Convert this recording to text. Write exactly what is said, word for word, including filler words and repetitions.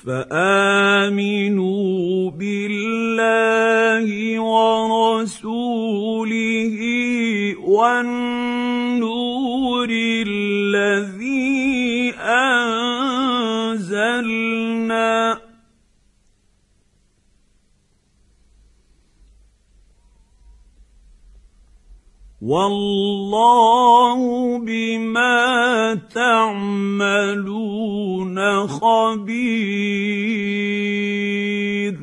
فآمنوا بالله ورسوله والنور الذي أنزلنا والله بما تعملون خبير.